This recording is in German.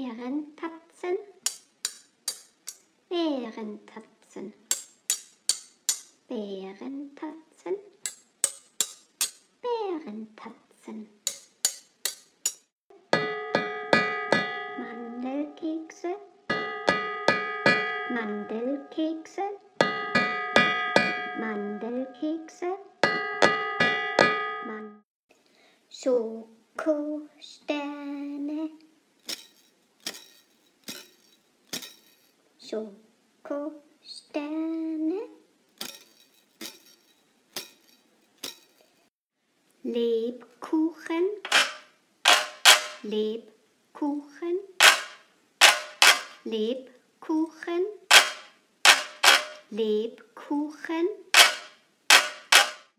Bärentatzen, Bärentatzen, Bärentatzen, Bärentatzen. Mandelkekse, Mandelkekse, Mandelkekse, Schokosterne, Schokosterne, Lebkuchen, Lebkuchen, Lebkuchen, Lebkuchen.